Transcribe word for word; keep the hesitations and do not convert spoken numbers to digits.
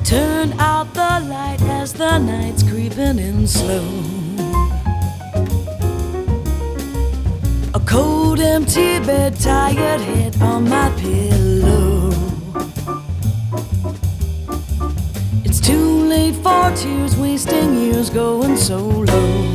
Turn out the light as the night's creeping in slow. A cold empty bed, tired head on my pillow. It's too late for tears, wasting years going so low.